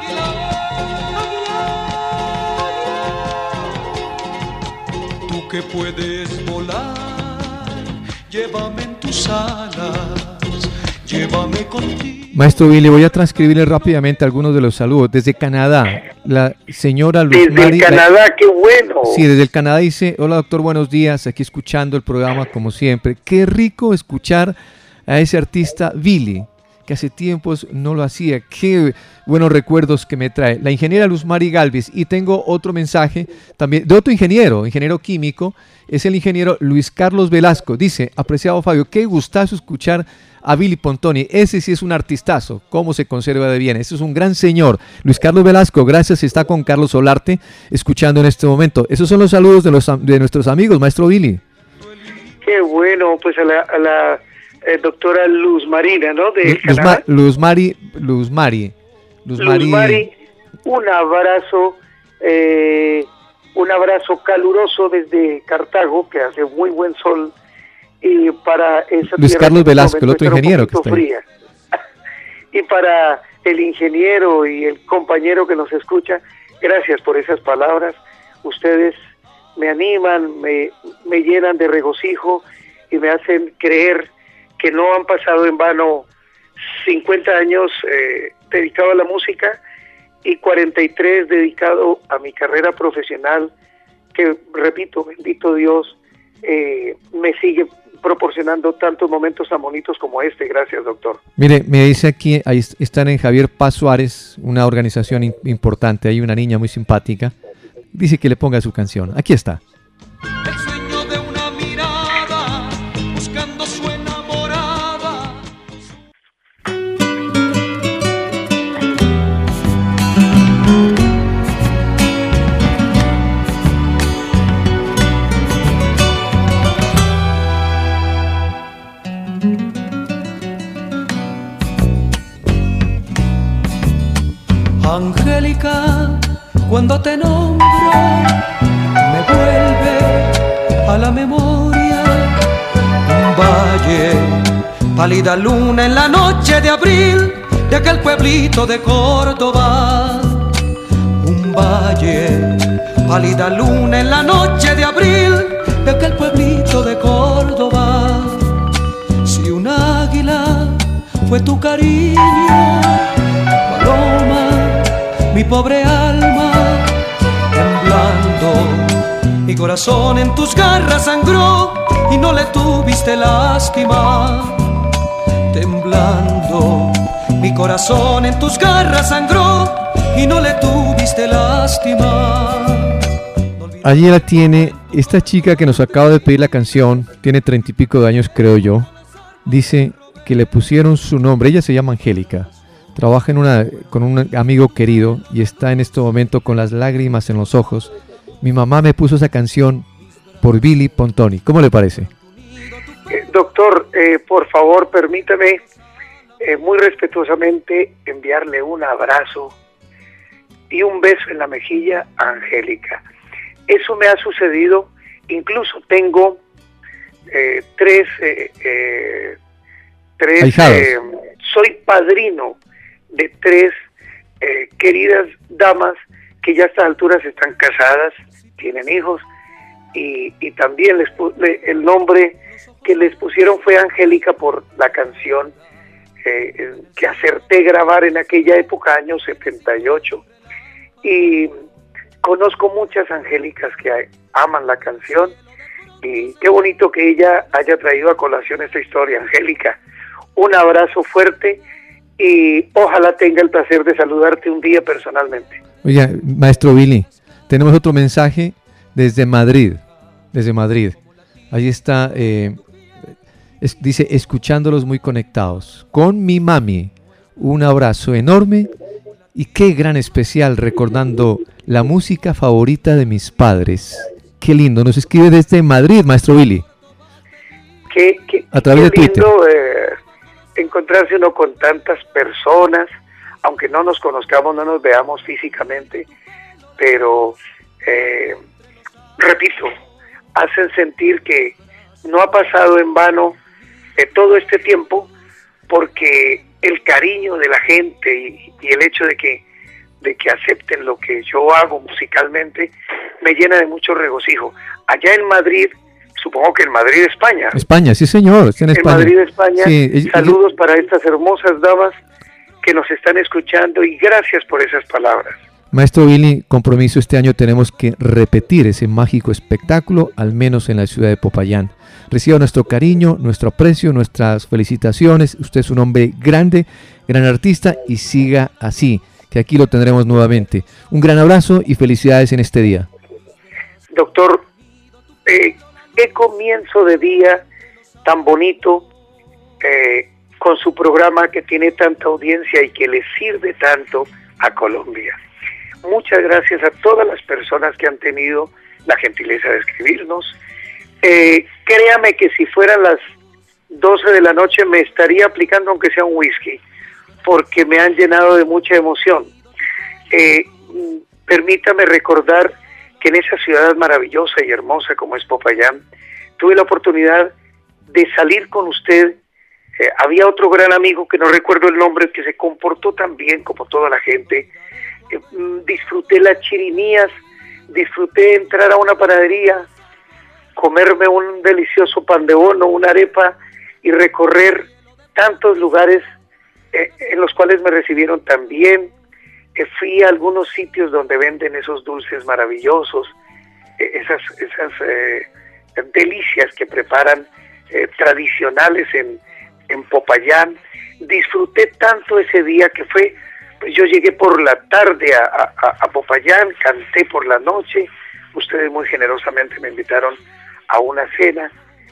Tú que puedes volar, llévame en tus alas, llévame contigo. Maestro Billy, voy a transcribirle rápidamente algunos de los saludos. Desde Canadá, la señora Luz Desde Mari, Canadá, la, qué bueno. Sí, desde el Canadá dice, hola doctor, buenos días, aquí escuchando el programa como siempre. Qué rico escuchar a ese artista Billy, que hace tiempos no lo hacía. Qué buenos recuerdos que me trae. La ingeniera Luz Mari Galvez. Y tengo otro mensaje también de otro ingeniero, ingeniero químico, es el ingeniero Luis Carlos Velasco. Dice, apreciado Fabio, qué gustazo escuchar a Billy Pontoni. Ese sí es un artistazo, cómo se conserva de bien. Ese es un gran señor. Luis Carlos Velasco, gracias, está con Carlos Solarte escuchando en este momento. Esos son los saludos de, los, de nuestros amigos, maestro Billy. Qué bueno, pues a la... A la... Eh, doctora Luz Marina, ¿no? De Luz, Ma Luz Mari, Luz Mari, Luz, Luz Mari, Mari, un abrazo, eh, un abrazo caluroso desde Cartago, que hace muy buen sol, y para esa Luis Carlos Velasco, el otro ingeniero que está ahí. Fría. Y para el ingeniero y el compañero que nos escucha, gracias por esas palabras. Ustedes me animan, me, me llenan de regocijo y me hacen creer que no han pasado en vano cincuenta años eh, dedicado a la música y cuarenta y tres dedicado a mi carrera profesional, que, repito, bendito Dios, eh, me sigue proporcionando tantos momentos tan bonitos como este. Gracias, doctor. Mire, me dice aquí, ahí están en Javier Paz Suárez, una organización in- importante, hay una niña muy simpática, dice que le ponga su canción. Aquí está. El sueño de una mirada, buscando su enamorada. Angélica, cuando te nombro, me vuelve a la memoria un valle, pálida luna en la noche de abril de aquel pueblito de Córdoba. Un valle, pálida luna en la noche de abril de aquel pueblito de Córdoba. Si un águila fue tu cariño, paloma, mi pobre alma, temblando, mi corazón en tus garras sangró y no le tuviste lástima. Temblando, mi corazón en tus garras sangró y no le tuviste lástima. Allí la tiene esta chica que nos acaba de pedir la canción, tiene treinta y pico de años creo yo, dice que le pusieron su nombre, ella se llama Angélica. Trabaja en una, con un amigo querido y está en este momento con las lágrimas en los ojos. Mi mamá me puso esa canción por Billy Pontoni. ¿Cómo le parece? Doctor, eh, por favor, permítame eh, muy respetuosamente enviarle un abrazo y un beso en la mejilla a Angélica. Eso me ha sucedido, incluso tengo eh, tres, eh, eh, tres eh, soy padrino de tres eh, queridas damas que ya a estas alturas están casadas, tienen hijos, y, y también les le, el nombre que les pusieron fue Angélica por la canción eh, que acerté grabar en aquella época, año setenta y ocho. Y conozco muchas Angélicas que aman la canción, y qué bonito que ella haya traído a colación esta historia. Angélica, un abrazo fuerte y ojalá tenga el placer de saludarte un día personalmente. Oiga, maestro Billy, tenemos otro mensaje desde Madrid, desde Madrid. Ahí está, eh, es, dice, escuchándolos muy conectados. Con mi mami, un abrazo enorme y qué gran especial recordando la música favorita de mis padres. Qué lindo, nos escribe desde Madrid, maestro Billy. Qué, qué, a través qué de Twitter. Lindo, eh, encontrarse uno con tantas personas, aunque no nos conozcamos, no nos veamos físicamente, pero eh, repito, hacen sentir que no ha pasado en vano eh, todo este tiempo, porque el cariño de la gente y, y el hecho de que de que acepten lo que yo hago musicalmente me llena de mucho regocijo. Allá en Madrid, supongo que en Madrid, España. España, sí señor, está en, en España. Madrid, España. Sí, saludos y, para estas hermosas damas que nos están escuchando y gracias por esas palabras. Maestro Billy, compromiso, este año tenemos que repetir ese mágico espectáculo, al menos en la ciudad de Popayán. Reciba nuestro cariño, nuestro aprecio, nuestras felicitaciones. Usted es un hombre grande, gran artista y siga así, que aquí lo tendremos nuevamente. Un gran abrazo y felicidades en este día. Doctor, eh, qué comienzo de día tan bonito eh, con su programa que tiene tanta audiencia y que le sirve tanto a Colombia. Muchas gracias a todas las personas que han tenido la gentileza de escribirnos. Eh, créame que si fueran las doce de la noche me estaría aplicando aunque sea un whisky, porque me han llenado de mucha emoción. Eh, permítame recordar que en esa ciudad maravillosa y hermosa como es Popayán, tuve la oportunidad de salir con usted. Eh, había otro gran amigo que no recuerdo el nombre, que se comportó tan bien como toda la gente. Eh, disfruté las chirimías, disfruté entrar a una panadería, comerme un delicioso pan de bono, una arepa y recorrer tantos lugares eh, en los cuales me recibieron tan bien. Eh, fui a algunos sitios donde venden esos dulces maravillosos, eh, esas, esas eh, delicias que preparan eh, tradicionales en, en Popayán. Disfruté tanto ese día que fue, pues yo llegué por la tarde a, a, a Popayán, canté por la noche, ustedes muy generosamente me invitaron a una cena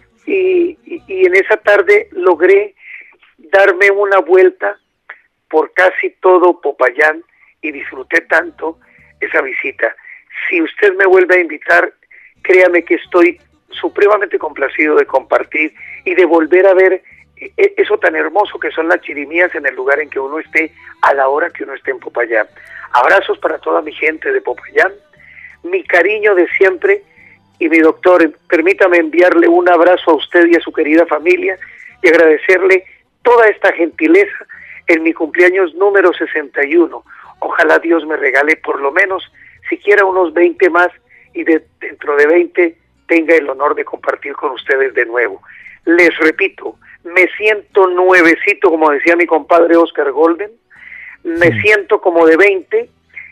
y, y, y en esa tarde logré darme una vuelta por casi todo Popayán y disfruté tanto esa visita. Si usted me vuelve a invitar, créame que estoy supremamente complacido de compartir y de volver a ver eso tan hermoso que son las chirimías en el lugar en que uno esté, a la hora que uno esté en Popayán. Abrazos para toda mi gente de Popayán, mi cariño de siempre, y mi doctor, permítame enviarle un abrazo a usted y a su querida familia y agradecerle toda esta gentileza en mi cumpleaños número sesenta y uno. Ojalá Dios me regale por lo menos siquiera unos veinte más y de, dentro de veinte tenga el honor de compartir con ustedes de nuevo. Les repito, me siento nuevecito, como decía mi compadre Oscar Golden, me sí. siento como de veinte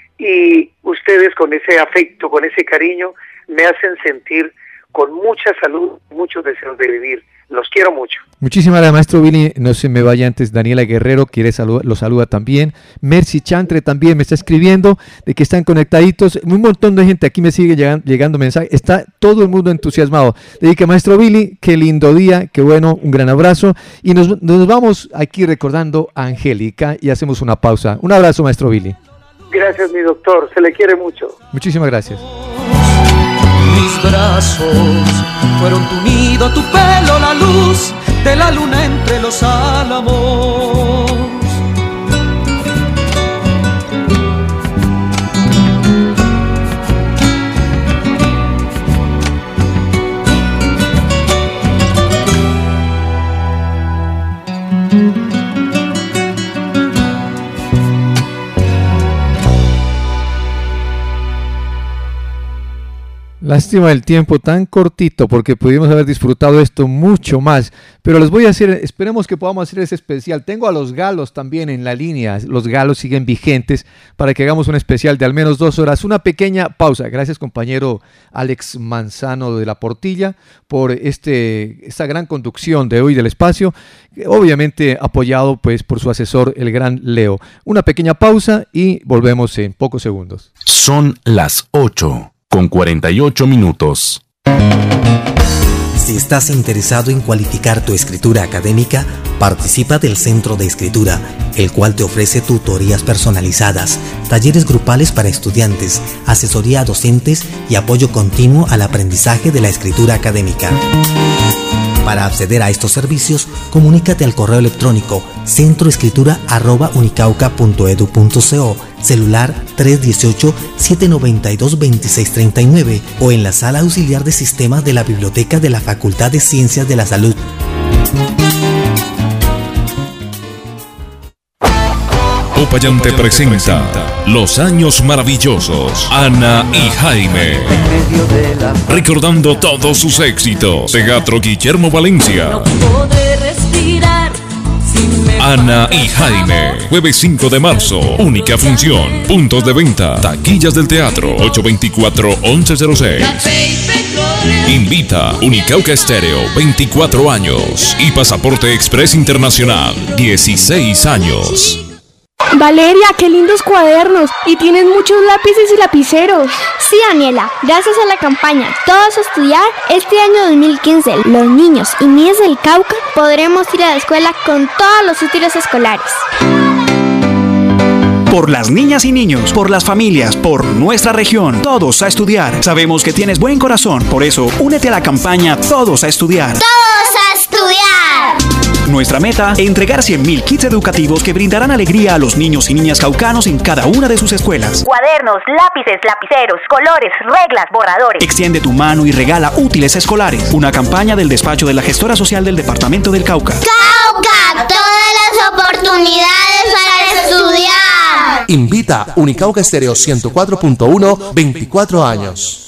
y ustedes con ese afecto, con ese cariño, me hacen sentir con mucha salud, muchos deseos de vivir. Los quiero mucho. Muchísimas gracias, maestro Billy. No se me vaya antes. Daniela Guerrero quiere salud, lo saluda también. Mercy Chantre también me está escribiendo de que están conectaditos. Un montón de gente aquí me sigue llegando, llegando mensajes. Está todo el mundo entusiasmado. Le dije, maestro Billy, qué lindo día, qué bueno, un gran abrazo. Y nos, nos vamos aquí recordando a Angélica y hacemos una pausa. Un abrazo, maestro Billy. Gracias, mi doctor. Se le quiere mucho. Muchísimas gracias. mis brazos, fueron tu nido, tu pelo, la luz de la luna entre los álamos. Lástima el tiempo tan cortito porque pudimos haber disfrutado esto mucho más, pero les voy a hacer, esperemos que podamos hacer ese especial. Tengo a los galos también en la línea, los galos siguen vigentes para que hagamos un especial de al menos dos horas. Una pequeña pausa. Gracias, compañero Alex Manzano de La Portilla, por este, esta gran conducción de hoy del espacio, obviamente apoyado pues por su asesor, el gran Leo. Una pequeña pausa y volvemos en pocos segundos. Son las ocho. Con cuarenta y ocho minutos. Si estás interesado en cualificar tu escritura académica, participa del Centro de Escritura, el cual te ofrece tutorías personalizadas, talleres grupales para estudiantes, asesoría a docentes y apoyo continuo al aprendizaje de la escritura académica. Para acceder a estos servicios, comunícate al correo electrónico centroescritura arroba unicauca punto edu punto co, celular tres uno ocho, siete nueve dos, dos seis tres nueve o en la sala auxiliar de sistemas de la Biblioteca de la Facultad de Ciencias de la Salud. Popayán te presenta Los Años Maravillosos, Ana y Jaime. Recordando todos sus éxitos. Teatro Guillermo Valencia. Ana y Jaime, jueves cinco de marzo, única función, puntos de venta, taquillas del teatro, ocho dos cuatro, once cero seis. Invita Unicauca Estéreo, veinticuatro años, y Pasaporte Express Internacional, dieciséis años. Valeria, qué lindos cuadernos, y tienes muchos lápices y lapiceros. Sí, Daniela, gracias a la campaña Todos a Estudiar, este año dos mil quince, los niños y niñas del Cauca podremos ir a la escuela con todos los útiles escolares. Por las niñas y niños, por las familias, por nuestra región, todos a estudiar. Sabemos que tienes buen corazón, por eso únete a la campaña Todos a Estudiar. ¡Todos a estudiar! Nuestra meta, entregar cien mil kits educativos que brindarán alegría a los niños y niñas caucanos en cada una de sus escuelas. Cuadernos, lápices, lapiceros, colores, reglas, borradores. Extiende tu mano y regala útiles escolares. Una campaña del despacho de la gestora social del departamento del Cauca. ¡Cauca! Todas las oportunidades para estudiar. Invita Unicauca Estéreo ciento cuatro punto uno, veinticuatro años.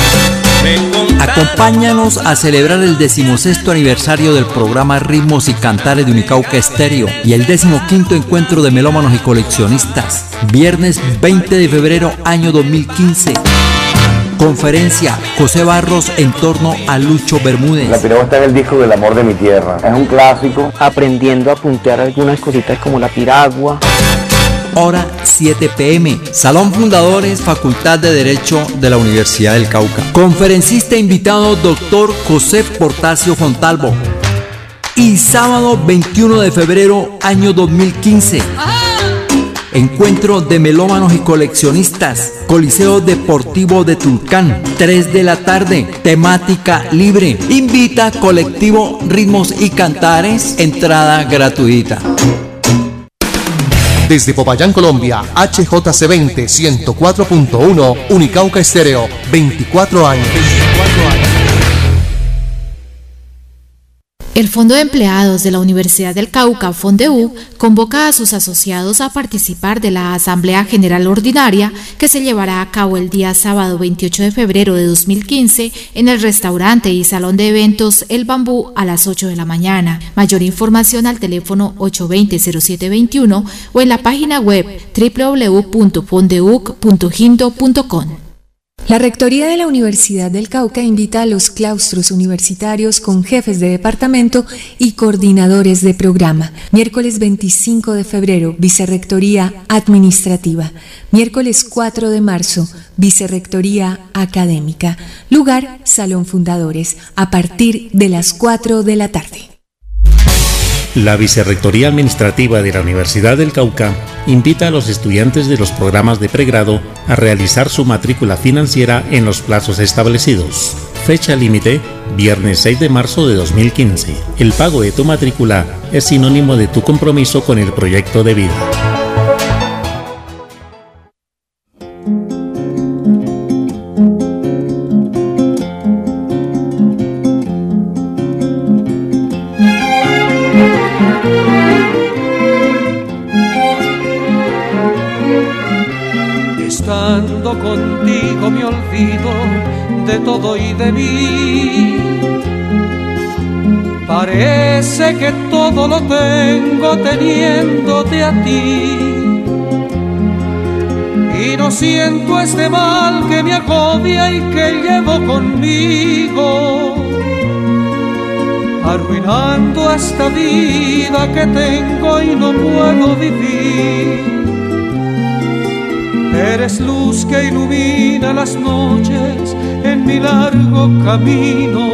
Acompáñanos a celebrar el decimosexto aniversario del programa Ritmos y Cantares de Unicauca Estéreo y el decimoquinto encuentro de melómanos y coleccionistas. Viernes veinte de febrero, año dos mil quince. Conferencia José Barros en torno a Lucho Bermúdez. La piragua está en el disco del amor de mi tierra. Es un clásico. Aprendiendo a puntear algunas cositas como la piragua. Hora siete pe eme. Salón Fundadores, Facultad de Derecho de la Universidad del Cauca. Conferencista invitado, doctor José Portacio Fontalvo. Y sábado veintiuno de febrero, año dos mil quince. Encuentro de melómanos y coleccionistas. Coliseo Deportivo de Tulcán. tres de la tarde. Temática libre. Invita colectivo Ritmos y Cantares. Entrada gratuita. Desde Popayán, Colombia, H J C veinte, ciento cuatro punto uno, Unicauca Estéreo, veinticuatro años. El Fondo de Empleados de la Universidad del Cauca, FONDEU, convoca a sus asociados a participar de la Asamblea General Ordinaria que se llevará a cabo el día sábado veintiocho de febrero de dos mil quince en el restaurante y salón de eventos El Bambú a las ocho de la mañana. Mayor información al teléfono ocho dos cero, cero siete dos uno o en la página web doble u doble u doble u punto fondeuc punto gindo punto com. La Rectoría de la Universidad del Cauca invita a los claustros universitarios con jefes de departamento y coordinadores de programa. Miércoles veinticinco de febrero, Vicerrectoría Administrativa. Miércoles cuatro de marzo, Vicerrectoría Académica. Lugar, Salón Fundadores, a partir de las cuatro de la tarde. La Vicerrectoría Administrativa de la Universidad del Cauca invita a los estudiantes de los programas de pregrado a realizar su matrícula financiera en los plazos establecidos. Fecha límite, viernes seis de marzo de dos mil quince. El pago de tu matrícula es sinónimo de tu compromiso con el proyecto de vida. Estando contigo me olvido de todo y de mí. Parece que todo lo tengo teniéndote a ti. Y no siento este mal que me agobia y que llevo conmigo, arruinando esta vida que tengo y no puedo vivir. Eres luz que ilumina las noches en mi largo camino,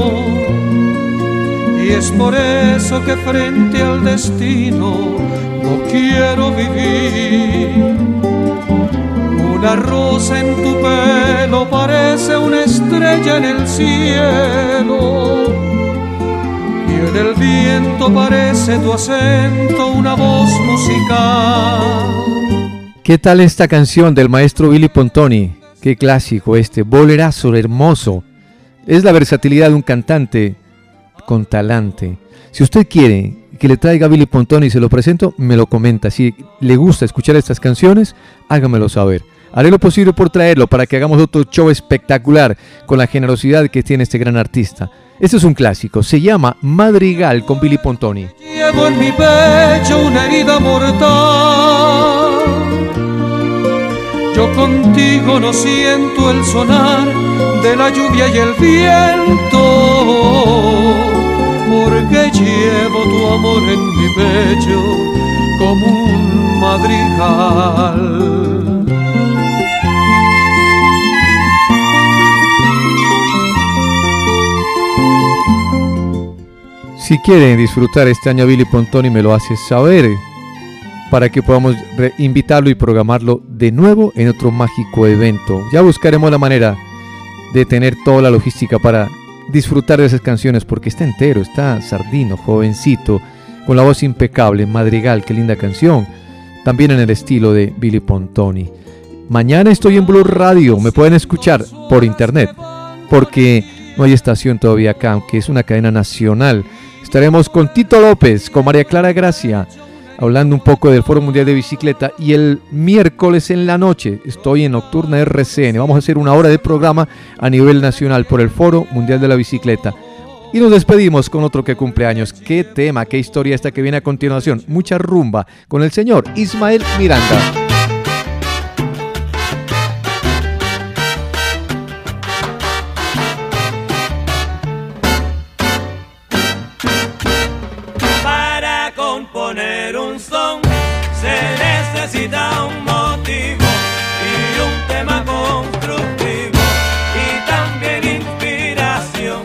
y es por eso que frente al destino no quiero vivir. Una rosa en tu pelo parece una estrella en el cielo, y en el viento parece tu acento una voz musical. ¿Qué tal esta canción del maestro Billy Pontoni? Qué clásico este, bolerazo hermoso. Es la versatilidad de un cantante con talante. Si usted quiere que le traiga a Billy Pontoni y se lo presento, me lo comenta. Si le gusta escuchar estas canciones, hágamelo saber. Haré lo posible por traerlo para que hagamos otro show espectacular con la generosidad que tiene este gran artista. Este es un clásico, se llama Madrigal con Billy Pontoni. Llevo en mi pecho una herida mortal. Yo contigo no siento el sonar de la lluvia y el viento, porque llevo tu amor en mi pecho como un madrigal. Si quieren disfrutar este año a Billy Pontoni, me lo hace saber, para que podamos invitarlo y programarlo de nuevo en otro mágico evento. Ya buscaremos la manera de tener toda la logística para disfrutar de esas canciones, porque está entero, está sardino, jovencito, con la voz impecable, Madrigal, qué linda canción, también en el estilo de Billy Pontoni. Mañana estoy en Blue Radio, me pueden escuchar por internet, porque no hay estación todavía acá, aunque es una cadena nacional. Estaremos con Tito López, con María Clara Gracia, hablando un poco del Foro Mundial de Bicicleta, y el miércoles en la noche estoy en Nocturna R C N. Vamos a hacer una hora de programa a nivel nacional por el Foro Mundial de la Bicicleta. Y nos despedimos con otro que cumple años. Qué tema, qué historia esta que viene a continuación. Mucha rumba con el señor Ismael Miranda. Necesita un motivo y un tema constructivo y también inspiración.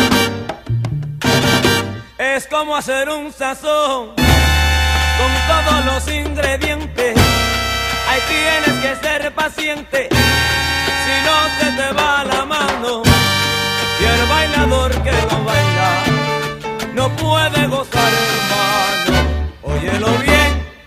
Es como hacer un sazón con todos los ingredientes. Ahí tienes que ser paciente, si no se te va la mano. Y el bailador que no baila no puede gozar, hermano. Óyelo bien.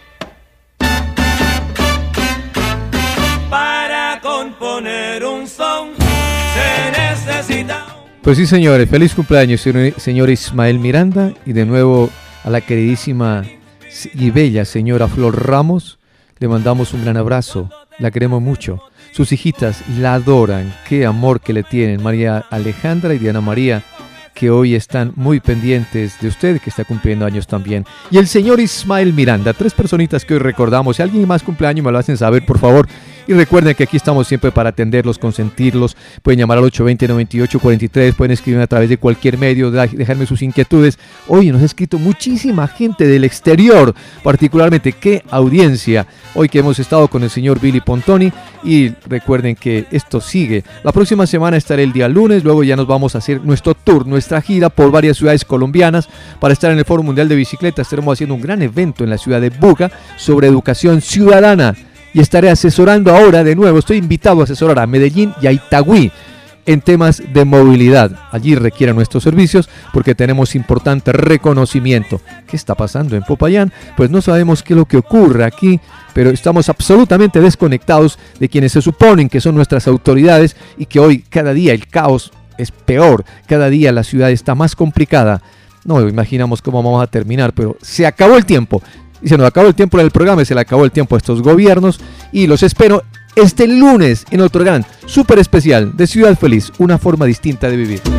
Para componer un son se necesita un... Pues sí, señores, feliz cumpleaños, señor Ismael Miranda, y de nuevo a la queridísima y bella señora Flor Ramos le mandamos un gran abrazo, la queremos mucho. Sus hijitas la adoran, qué amor que le tienen, María Alejandra y Diana María, que hoy están muy pendientes de usted, que está cumpliendo años también. Y el señor Ismael Miranda, tres personitas que hoy recordamos. Si alguien más cumpleaños me lo hacen saber, por favor, Y recuerden que aquí estamos siempre para atenderlos, consentirlos. Pueden llamar al ocho dos cero, nueve ocho cuatro tres, pueden escribirme a través de cualquier medio, dejarme sus inquietudes. Hoy nos ha escrito muchísima gente del exterior, particularmente, qué audiencia. Hoy que hemos estado con el señor Billy Pontoni, y recuerden que esto sigue. La próxima semana estaré el día lunes, luego ya nos vamos a hacer nuestro tour, nuestra gira por varias ciudades colombianas para estar en el Foro Mundial de Bicicleta. Estaremos haciendo un gran evento en la ciudad de Buga sobre educación ciudadana. Y estaré asesorando ahora de nuevo, estoy invitado a asesorar a Medellín y a Itagüí en temas de movilidad. Allí requieren nuestros servicios porque tenemos importante reconocimiento. ¿Qué está pasando en Popayán? Pues no sabemos qué es lo que ocurre aquí, pero estamos absolutamente desconectados de quienes se suponen que son nuestras autoridades, y que hoy cada día el caos es peor, cada día la ciudad está más complicada. No imaginamos cómo vamos a terminar, pero se acabó el tiempo. Y se nos acabó el tiempo del programa, y se le acabó el tiempo a estos gobiernos, y los espero este lunes en otro gran súper especial de Ciudad Feliz, una forma distinta de vivir.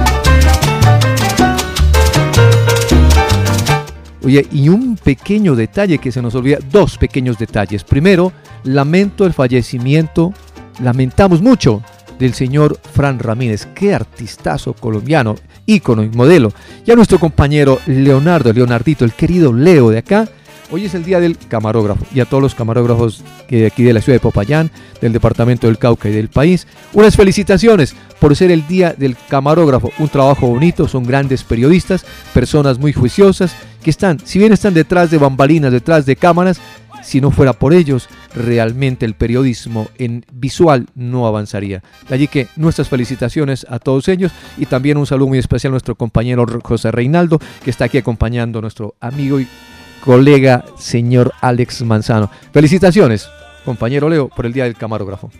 Oye, y un pequeño detalle que se nos olvida, dos pequeños detalles. Primero, lamento el fallecimiento, lamentamos mucho, del señor Fran Ramírez, qué artistazo colombiano, ícono y modelo. Y a nuestro compañero Leonardo, Leonardito, el querido Leo de acá. Hoy es el día del camarógrafo, y a todos los camarógrafos de aquí de la ciudad de Popayán, del departamento del Cauca y del país, unas felicitaciones por ser el día del camarógrafo. Un trabajo bonito, son grandes periodistas, personas muy juiciosas, que están, si bien están detrás de bambalinas, detrás de cámaras, si no fuera por ellos, realmente el periodismo en visual no avanzaría. De allí que nuestras felicitaciones a todos ellos, y también un saludo muy especial a nuestro compañero José Reinaldo, que está aquí acompañando a nuestro amigo y colega señor Alex Manzano. Felicitaciones, compañero Leo, por el día del camarógrafo.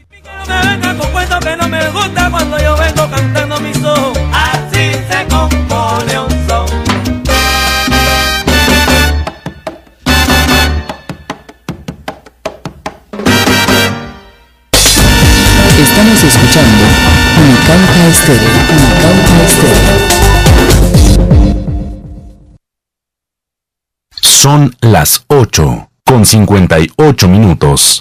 Estamos escuchando Unicauca Estéreo, Unicauca Estéreo. Son las ocho con cincuenta y ocho minutos.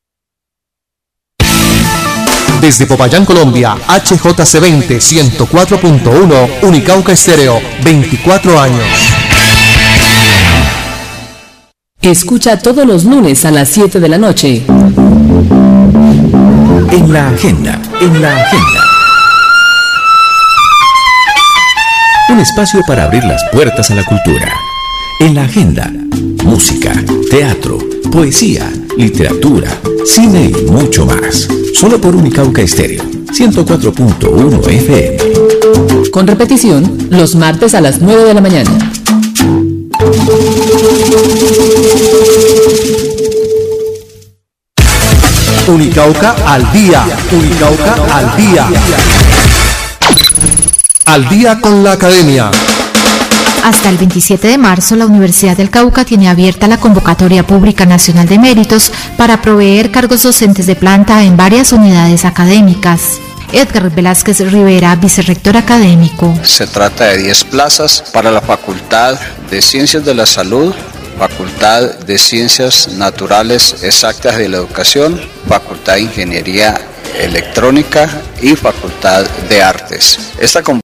Desde Popayán, Colombia, H J C veinte, ciento cuatro punto uno, Unicauca Estéreo, veinticuatro años. Escucha todos los lunes a las siete de la noche. En la agenda, en la agenda. Un espacio para abrir las puertas a la cultura. En la agenda, música, teatro, poesía, literatura, cine y mucho más. Solo por Unicauca Estéreo, ciento cuatro punto uno F M. Con repetición, los martes a las nueve de la mañana. Unicauca al día, Unicauca al día. Al día con la academia. Hasta el veintisiete de marzo, la Universidad del Cauca tiene abierta la convocatoria pública nacional de méritos para proveer cargos docentes de planta en varias unidades académicas. Edgar Velázquez Rivera, vicerrector académico. Se trata de diez plazas para la Facultad de Ciencias de la Salud, Facultad de Ciencias Naturales Exactas de la Educación, Facultad de Ingeniería Electrónica y Facultad de Artes. Esta